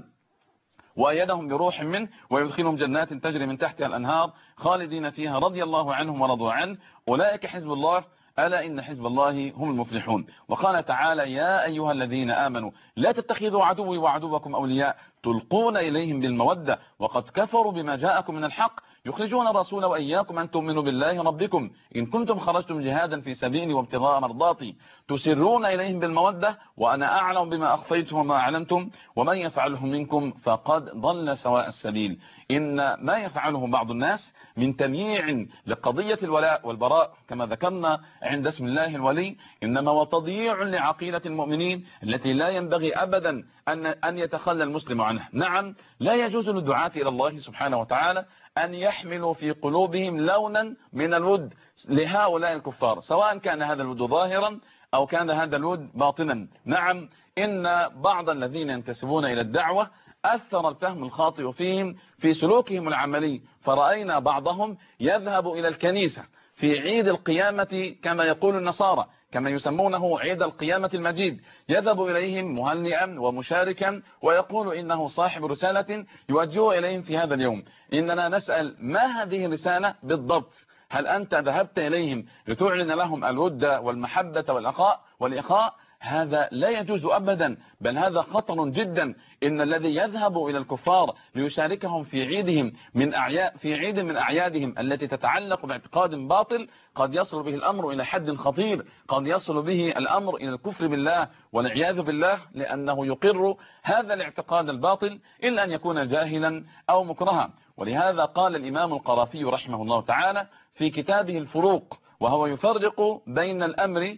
وأيدهم بروح منه ويدخلهم جنات تجري من تحتها الأنهار خالدين فيها رضي الله عنهم ورضوا عنه أولئك حزب الله ألا إن حزب الله هم المفلحون. وقال تعالى يا أيها الذين آمنوا لا تتخذوا عدوي وعدوكم أولياء تلقون إليهم بالمودة وقد كفروا بما جاءكم من الحق يخرجون الرسول وإياكم أن تؤمنوا بالله ربكم إن كنتم خرجتم جهادا في سبيلي وابتغاء مرضاتي تسرون إليهم بالمودة وأنا أعلم بما أخفيتم وما أعلنتم ومن يفعله منكم فقد ضل سواء السبيل. إن ما يفعله بعض الناس من تمييع لقضية الولاء والبراء كما ذكرنا عند اسم الله الولي إنما هو تضييع لعقيدة المؤمنين التي لا ينبغي أبدا أن أن يتخلى المسلم عنها. نعم لا يجوز للدعاة إلى الله سبحانه وتعالى أن يحملوا في قلوبهم لونا من الود لهؤلاء الكفار سواء كان هذا الود ظاهرا أو كان هذا الود باطنا. نعم إن بعض الذين ينتسبون إلى الدعوة أثر الفهم الخاطئ فيهم في سلوكهم العملي، فرأينا بعضهم يذهب إلى الكنيسة في عيد القيامة كما يقول النصارى كما يسمونه عيد القيامة المجيد، يذهب إليهم مهنئا ومشاركا ويقول إنه صاحب رسالة يوجه إليهم في هذا اليوم. إننا نسأل ما هذه الرسالة بالضبط؟ هل أنت ذهبت إليهم لتعلن لهم الود والمحبة والأخاء والإخاء؟ هذا لا يجوز أبدا، بل هذا خطر جدا. إن الذي يذهب إلى الكفار ليشاركهم في عيدهم من أعياد في عيد من أعيادهم التي تتعلق باعتقاد باطل قد يصل به الأمر إلى حد خطير، قد يصل به الأمر إلى الكفر بالله والعياذ بالله، لأنه يقر هذا الاعتقاد الباطل إلا أن يكون جاهلا أو مكرها. ولهذا قال الإمام القرافي رحمه الله تعالى في كتابه الفروق وهو يفرق بين الأمر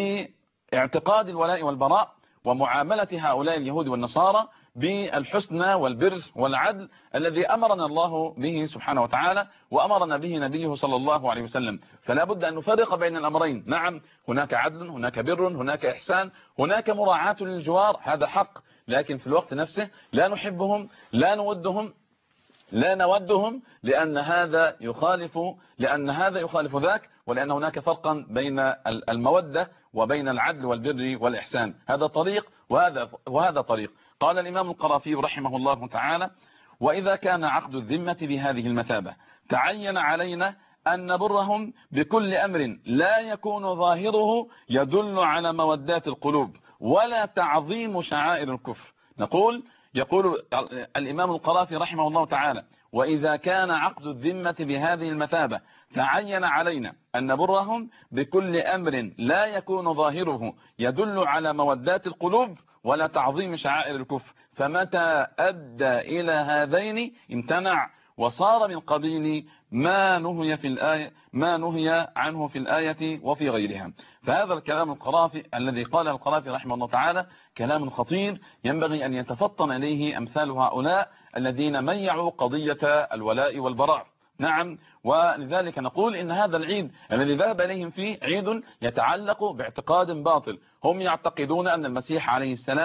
باعتقاد الولاء والبراء ومعاملة هؤلاء اليهود والنصارى بالحسنى والبر والعدل الذي أمرنا الله به سبحانه وتعالى وأمرنا به نبيه صلى الله عليه وسلم. فلا بد أن نفرق بين الأمرين. نعم هناك عدل، هناك بر، هناك إحسان، هناك مراعاة للجوار، هذا حق، لكن في الوقت نفسه لا نحبهم لا نودهم لا نودهم لأن هذا يخالف لأن هذا يخالف ذاك، ولأن هناك فرقا بين المودة وبين العدل والبر والإحسان. هذا طريق وهذا وهذا طريق. قال الإمام القرافي رحمه الله تعالى وإذا كان عقد الذمة بهذه المثابة تعين علينا أن نبرهم بكل أمر لا يكون ظاهره يدل على مودات القلوب ولا تعظيم شعائر الكفر. نقول يقول الإمام القرافي رحمه الله تعالى وإذا كان عقد الذمة بهذه المثابة تعين علينا أن نبرهم بكل أمر لا يكون ظاهره يدل على مودات القلوب ولا تعظيم شعائر الكفر، فمتى أدى إلى هذين امتنع وصار من قبيل ما نهي في الآية ما نهي عنه في الآية وفي غيرها. فهذا الكلام القرافي الذي قاله القرافي رحمه الله تعالى كلام خطير ينبغي أن يتفطن إليه أمثال هؤلاء الذين ميعوا قضية الولاء والبراء. نعم ولذلك نقول إن هذا العيد الذي ذهب إليهم فيه عيد يتعلق باعتقاد باطل. هم يعتقدون أن المسيح عليه السلام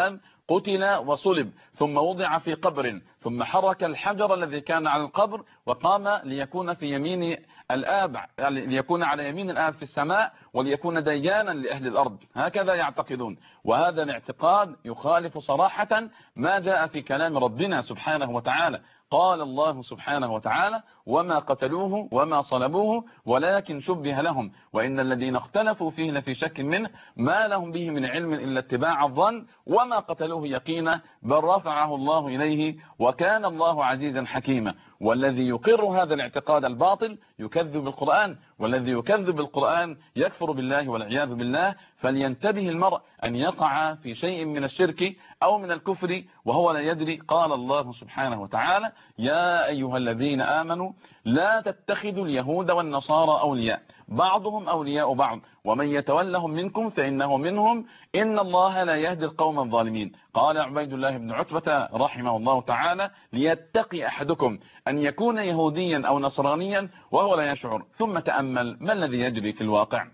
قتل وصلب ثم وضع في قبر ثم حرك الحجر الذي كان على القبر وقام ليكون في يمين الآب، ليكون على يمين الآب في السماء وليكون ديانا لأهل الأرض. هكذا يعتقدون، وهذا الاعتقاد يخالف صراحة ما جاء في كلام ربنا سبحانه وتعالى. قال الله سبحانه وتعالى: وما قتلوه وما صلبوه ولكن شبه لهم وإن الذين اختلفوا فيه لفي شك منه ما لهم به من علم إلا اتباع الظن وما قتلوه يقينا بل رفعه الله إليه وكان الله عزيزا حكيما. والذي يقر هذا الاعتقاد الباطل يكذب بالقرآن، والذي يكذب بالقرآن يكفر بالله والعياذ بالله. فلينتبه المرء أن يقع في شيء من الشرك أو من الكفر وهو لا يدري. قال الله سبحانه وتعالى: يا أيها الذين آمنوا لا تتخذوا اليهود والنصارى أولياء بعضهم أولياء بعض ومن يتولهم منكم فإنه منهم إن الله لا يهدي القوم الظالمين. قال عبيد الله بن عتبة رحمه الله تعالى: ليتقي أحدكم أن يكون يهوديا أو نصرانيا وهو لا يشعر. ثم تأمل ما الذي يجري في الواقع.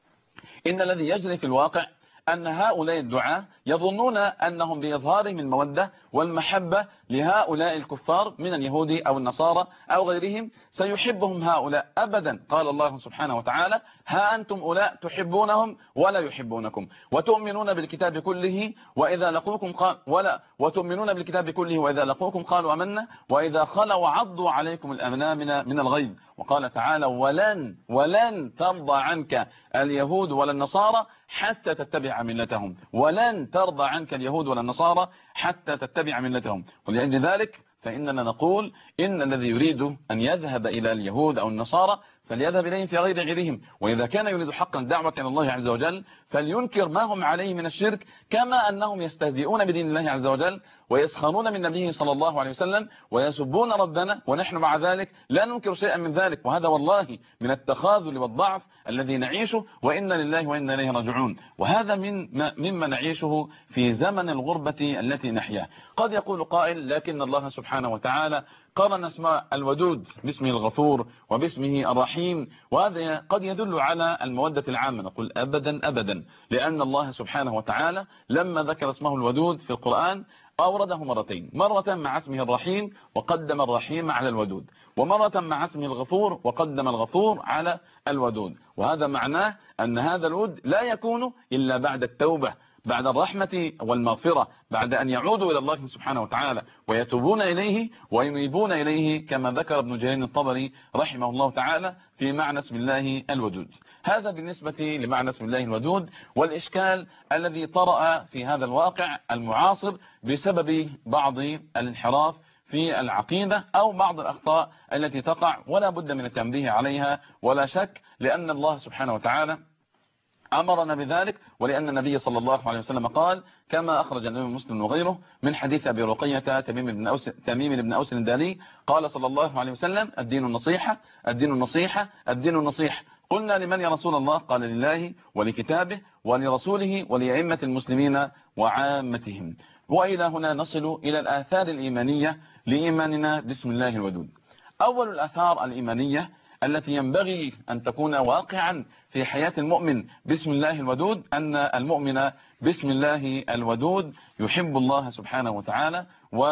إن الذي يجري في الواقع أن هؤلاء الدعاة يظنون أنهم بإظهارهم المودة والمحبة لهؤلاء الكفار من اليهود أو النصارى أو غيرهم سيحبهم هؤلاء. أبدا. قال الله سبحانه وتعالى: ها أنتم أولاء تحبونهم ولا يحبونكم وتؤمنون بالكتاب كله وإذا لقوكم قال ولا وتؤمنون بالكتاب كله وإذا لقوكم قالوا أمنا وإذا خلوا عضوا عليكم الأنامل من الغيظ. وقال تعالى: ولن ولن ترضى عنك اليهود ولا النصارى حتى تتبع ملتهم. ولن ترضى عنك اليهود ولا النصارى حتى تتبع ملتهم. ولأجل ذلك فإننا نقول إن الذي يريد أن يذهب إلى اليهود أو النصارى فليذهب إليهم في غير غيرهم، وإذا كان يريد حقا دعوة إلى الله عز وجل فلينكر ما هم عليه من الشرك، كما أنهم يستهزئون بدين الله عز وجل ويسخرون من نبيه صلى الله عليه وسلم ويسبون ربنا، ونحن مع ذلك لا ننكر شيئا من ذلك. وهذا والله من التخاذل والضعف الذي نعيشه، وإنا لله وإنا إليه راجعون. وهذا من مما نعيشه في زمن الغربة التي نحياه. قد يقول قائل: لكن الله سبحانه وتعالى قرن اسم الودود باسمه الغفور وباسمه الرحيم، وهذا قد يدل على المودة العامة. نقول: أبدا أبدا، لأن الله سبحانه وتعالى لما ذكر اسمه الودود في القرآن أورده مرتين، مرة مع اسمه الرحيم وقدم الرحيم على الودود، ومرة مع اسمه الغفور وقدم الغفور على الودود. وهذا معناه أن هذا الود لا يكون إلا بعد التوبة، بعد الرحمة والمغفرة، بعد أن يعودوا إلى الله سبحانه وتعالى ويتوبون إليه وينيبون إليه، كما ذكر ابن جرير الطبري رحمه الله تعالى في معنى اسم الله الودود. هذا بالنسبة لمعنى اسم الله الودود. والإشكال الذي طرأ في هذا الواقع المعاصر بسبب بعض الانحراف في العقيدة أو بعض الأخطاء التي تقع، ولا بد من التنبيه عليها ولا شك، لأن الله سبحانه وتعالى أمرنا بذلك، ولأن النبي صلى الله عليه وسلم قال كما أخرج الإمام مسلم وغيره من حديث أبي رقية تميم بن أوس تميم بن أوس الداري قال صلى الله عليه وسلم: الدين النصيحة الدين النصيحة الدين النصيحة. قلنا: لمن يا رسول الله؟ قال: لله ولكتابه ولرسوله ولأئمة المسلمين وعامتهم. وإلى هنا نصل إلى الآثار الإيمانية لإيماننا باسم الله الودود. أول الآثار الإيمانية التي ينبغي أن تكون واقعا في حياة المؤمن باسم الله الودود أن المؤمن باسم الله الودود يحب الله سبحانه وتعالى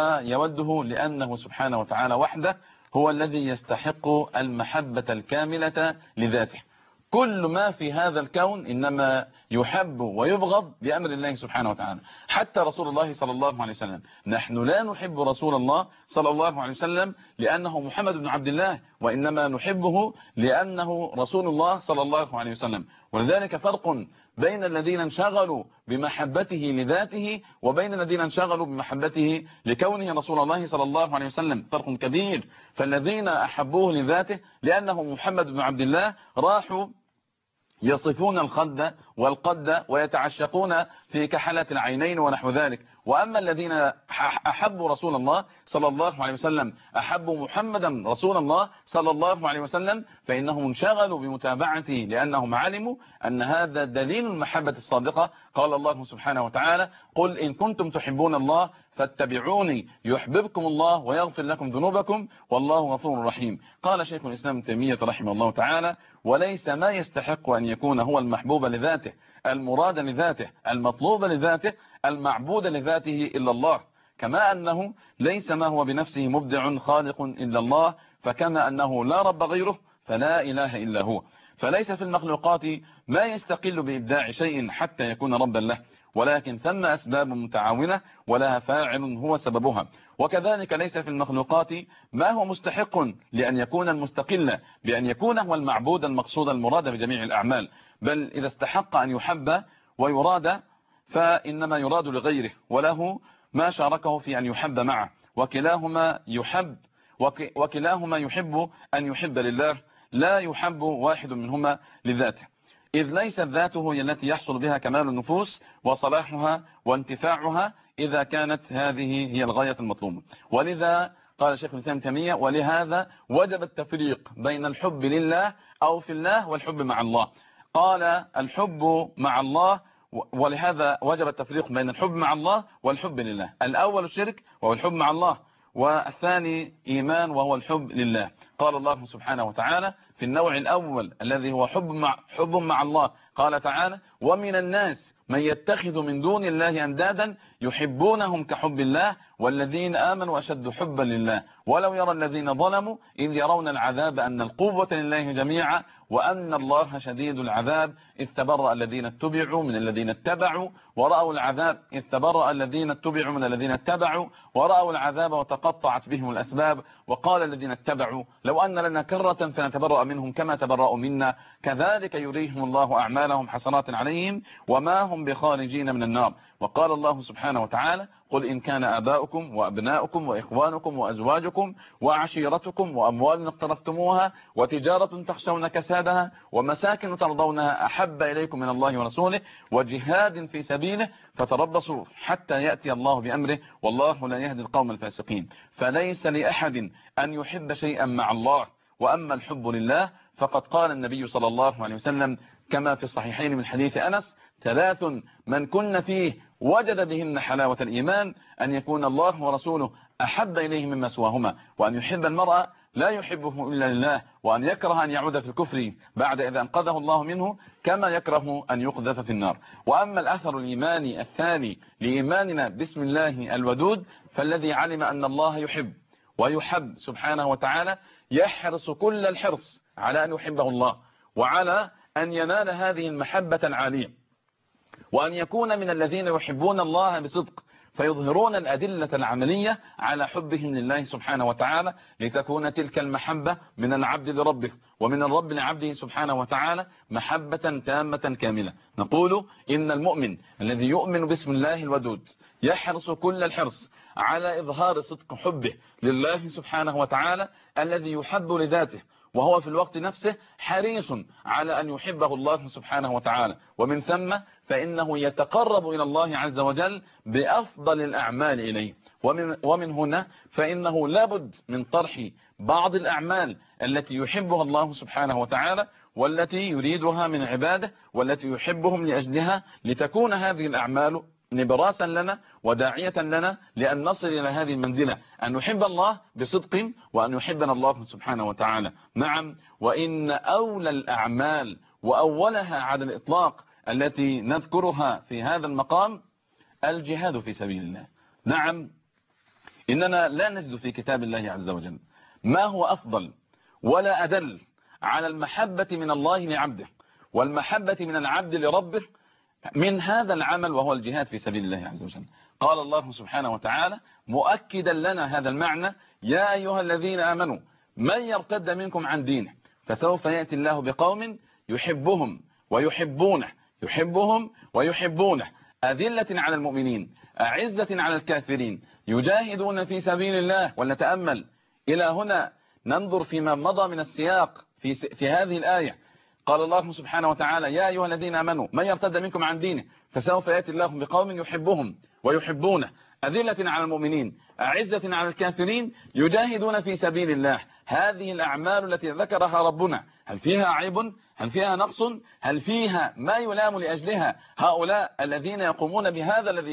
ويوده، لأنه سبحانه وتعالى وحده هو الذي يستحق المحبة الكاملة لذاته. كل ما في هذا الكون إنما يحب ويبغض بأمر الله سبحانه وتعالى، حتى رسول الله صلى الله عليه وسلم. نحن لا نحب رسول الله صلى الله عليه وسلم لأنه محمد بن عبد الله، وإنما نحبه لأنه رسول الله صلى الله عليه وسلم. ولذلك فرق بين الذين انشغلوا بمحبته لذاته وبين الذين انشغلوا بمحبته لكونه رسول الله صلى الله عليه وسلم، فرق كبير. فالذين أحبوه لذاته لأنه محمد بن عبد الله راحوا يصفون الخد والقد ويتعشقون في كحلة العينين ونحو ذلك. وأما الذين أحبوا رسول الله صلى الله عليه وسلم، أحبوا محمدا رسول الله صلى الله عليه وسلم، فإنهم انشغلوا بمتابعته لأنهم علموا أن هذا دليل المحبة الصادقة. قال الله سبحانه وتعالى: قل إن كنتم تحبون الله فاتبعوني يحببكم الله ويغفر لكم ذنوبكم والله غفور رحيم. قال شيخ الإسلام ابن تيمية رحمه الله تعالى: وليس ما يستحق أن يكون هو المحبوب لذاته، المراد لذاته، المطلوب لذاته، المعبود لذاته إلا الله، كما أنه ليس ما هو بنفسه مبدع خالق إلا الله، فكما أنه لا رب غيره فلا إله إلا هو. فليس في المخلوقات ما يستقل بإبداع شيء حتى يكون ربا له، ولكن ثم أسباب متعاونة ولها فاعل هو سببها. وكذلك ليس في المخلوقات ما هو مستحق لأن يكون المستقل بأن يكون هو المعبود المقصود المراد بجميع الأعمال، بل إذا استحق أن يحب ويراد فإنما يراد لغيره وله ما شاركه في أن يحب معه، وكلاهما يحب وكلاهما يحب أن يحب لله، لا يحب واحد منهما لذاته، إذ ليست ذاته هي التي يحصل بها كمال النفوس وصلاحها وانتفاعها إذا كانت هذه هي الغاية المطلوبة. ولذا قال شيخ الإسلام ابن تيمية: ولهذا وجب التفريق بين الحب لله أو في الله والحب مع الله. قال: الحب مع الله، ولهذا وجب التفريق بين الحب مع الله والحب لله. الأول الشرك وهو الحب مع الله، والثاني إيمان وهو الحب لله. قال الله سبحانه وتعالى في النوع الأول الذي هو حب مع, حب مع الله، قال تعالى: ومن الناس من يتخذ من دون الله أندادا يحبونهم كحب الله والذين آمنوا أشد حبا لله ولو يرى الذين ظلموا إذ يرون العذاب أن القوة لله جميعا وأن الله شديد العذاب إذ تبرأ الذين اتبعوا من الذين اتبعوا ورأوا العذاب إذ تبرأ الذين اتبعوا من الذين اتبعوا ورأوا العذاب وتقطعت بهم الأسباب وقال الذين اتبعوا لو أن لنا كرة فنتبرأ منهم كما تبرأوا منا كذلك يريهم الله أعمالهم حسرات عليهم وما هم بخارجين من النار. وقال الله سبحانه وتعالى: قل إن كان آباؤكم وأبناؤكم وإخوانكم وأزواجكم وعشيرتكم وأموال اقترفتموها وتجارة تخشون كسادها ومساكن ترضونها أحب إليكم من الله ورسوله وجهاد في سبيله فتربصوا حتى يأتي الله بأمره والله لا يهدي القوم الفاسقين. فليس لأحد أن يحب شيئا مع الله، وأما الحب لله فقد قال النبي صلى الله عليه وسلم كما في الصحيحين من حديث أنس: ثلاث من كن فيه وجد بهن حلاوة الإيمان أن يكون الله ورسوله أحب إليه مما سواهما، وأن يحب المرأة لا يحبه إلا لله، وأن يكره أن يعود في الكفر بعد إذا أنقذه الله منه كما يكره أن يقذف في النار. وأما الأثر الإيماني الثاني لإيماننا بسم الله الودود فالذي علم أن الله يحب ويحب سبحانه وتعالى يحرص كل الحرص على أن يحبه الله وعلى أن ينال هذه المحبة العالية، وأن يكون من الذين يحبون الله بصدق فيظهرون الأدلة العملية على حبهم لله سبحانه وتعالى لتكون تلك المحبة من العبد لربه ومن الرب لعبده سبحانه وتعالى محبة تامة كاملة. نقول إن المؤمن الذي يؤمن باسم الله الودود يحرص كل الحرص على إظهار صدق حبه لله سبحانه وتعالى الذي يحب لذاته، وهو في الوقت نفسه حريص على أن يحبه الله سبحانه وتعالى، ومن ثم فإنه يتقرب إلى الله عز وجل بأفضل الأعمال إليه. ومن, ومن هنا فإنه لابد من طرح بعض الأعمال التي يحبها الله سبحانه وتعالى والتي يريدها من عباده والتي يحبهم لأجلها لتكون هذه الأعمال نبراسا لنا وداعية لنا لأن نصل إلى هذه المنزلة أن نحب الله بصدق وأن يحبنا الله سبحانه وتعالى. نعم، وإن أولى الأعمال وأولها على الإطلاق التي نذكرها في هذا المقام الجهاد في سبيل الله. نعم، إننا لا نجد في كتاب الله عز وجل ما هو أفضل ولا أدل على المحبة من الله لعبده والمحبة من العبد لربه من هذا العمل وهو الجهاد في سبيل الله عز وجل. قال الله سبحانه وتعالى مؤكدا لنا هذا المعنى: يا أيها الذين آمنوا من يرتد منكم عن دينه فسوف يأتي الله بقوم يحبهم ويحبونه يحبهم ويحبونه أذلة على المؤمنين أعزة على الكافرين يجاهدون في سبيل الله. ولنتأمل إلى هنا ننظر فيما مضى من السياق في, في هذه الآية. قال الله سبحانه وتعالى: يا أيها الذين آمنوا من يرتد منكم عن دينه فسوف يأتي الله بقوم يحبهم ويحبونه أذلة على المؤمنين أعزة على الكافرين يجاهدون في سبيل الله. هذه الأعمال التي ذكرها ربنا هل فيها عيب؟ هل فيها نقص؟ هل فيها ما يلام لأجلها هؤلاء الذين يقومون بهذا الذي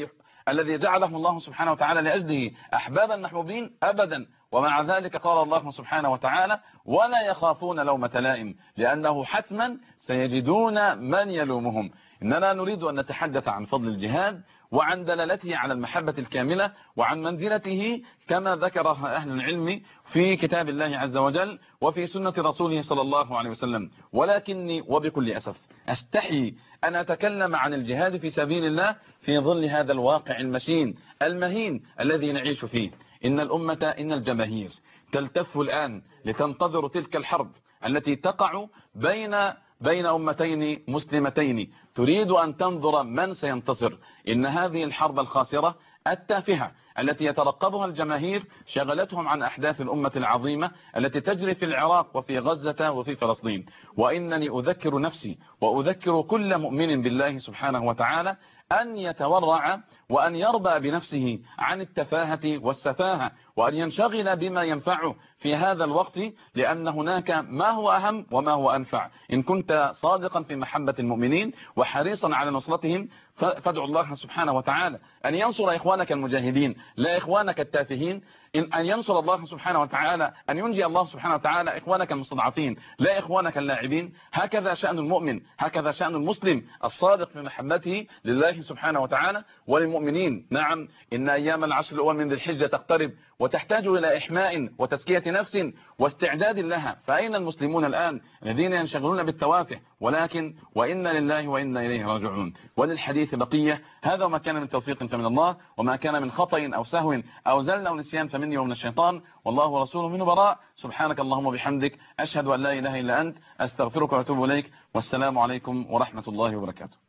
الذي جعلهم الله سبحانه وتعالى لأجله أحبابا محبوبين؟ أبدا. ومع ذلك قال الله سبحانه وتعالى ولا يخافون لومة لائم، لأنه حتما سيجدون من يلومهم. إننا نريد أن نتحدث عن فضل الجهاد وعن دلالته على المحبة الكاملة وعن منزلته كما ذكرها أهل العلم في كتاب الله عز وجل وفي سنة رسوله صلى الله عليه وسلم. ولكني وبكل أسف أستحي أن أتكلم عن الجهاد في سبيل الله في ظل هذا الواقع المشين المهين الذي نعيش فيه. إن الأمة إن الجماهير تلتف الآن لتنتظر تلك الحرب التي تقع بين بين أمتين مسلمتين، تريد أن تنظر من سينتصر. إن هذه الحرب الخاسرة التافهة التي يترقبها الجماهير شغلتهم عن أحداث الأمة العظيمة التي تجري في العراق وفي غزة وفي فلسطين. وإنني أذكر نفسي وأذكر كل مؤمن بالله سبحانه وتعالى أن يتورع وأن يربى بنفسه عن التفاهة والسفاهة، وأن ينشغل بما ينفعه في هذا الوقت، لأن هناك ما هو أهم وما هو أنفع. إن كنت صادقا في محبة المؤمنين وحريصا على نصرتهم فادعو الله سبحانه وتعالى أن ينصر إخوانك المجاهدين لا إخوانك التافهين، إن أن ينصر الله سبحانه وتعالى أن ينجي الله سبحانه وتعالى إخوانك المستضعفين لا إخوانك اللاعبين. هكذا شأن المؤمن، هكذا شأن المسلم الصادق في محبته لله سبحانه وتعالى وللمؤمنين. نعم، إن أيام العشر الأول من ذي الحجة تقترب وتحتاج إلى إحماء وتزكية نفس واستعداد لها. فأين المسلمون الآن الذين ينشغلون بالتوافه؟ ولكن وإنا لله وإنا إليه راجعون. وللحديث بقية. هذا ما كان من توفيق فمن الله، وما كان من خطأ أو سهو أو زل أو نسيان فمني ومن الشيطان، والله ورسوله منه براء. سبحانك اللهم وبحمدك أشهد أن لا إله إلا أنت أستغفرك وأتوب إليك، والسلام عليكم ورحمة الله وبركاته.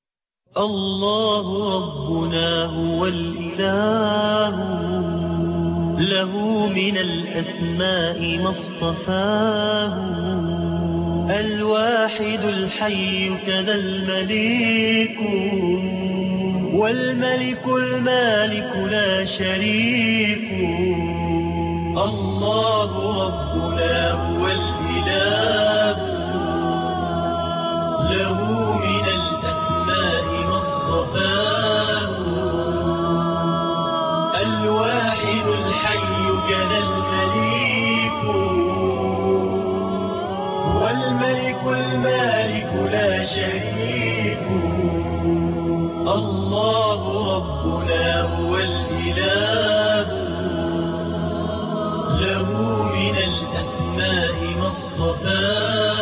الله ربنا هو الإله، له من الأسماء ما اصطفاه، الواحد الحي كذا المليك، والملك المالك لا شريك. الله ربنا هو الإله، له من الأسماء ما اصطفاه، الواحد الحي كذا المليك، والملك المالك لا شريك. الله ربنا هو الإله، له من الأسماء ما اصطفاه.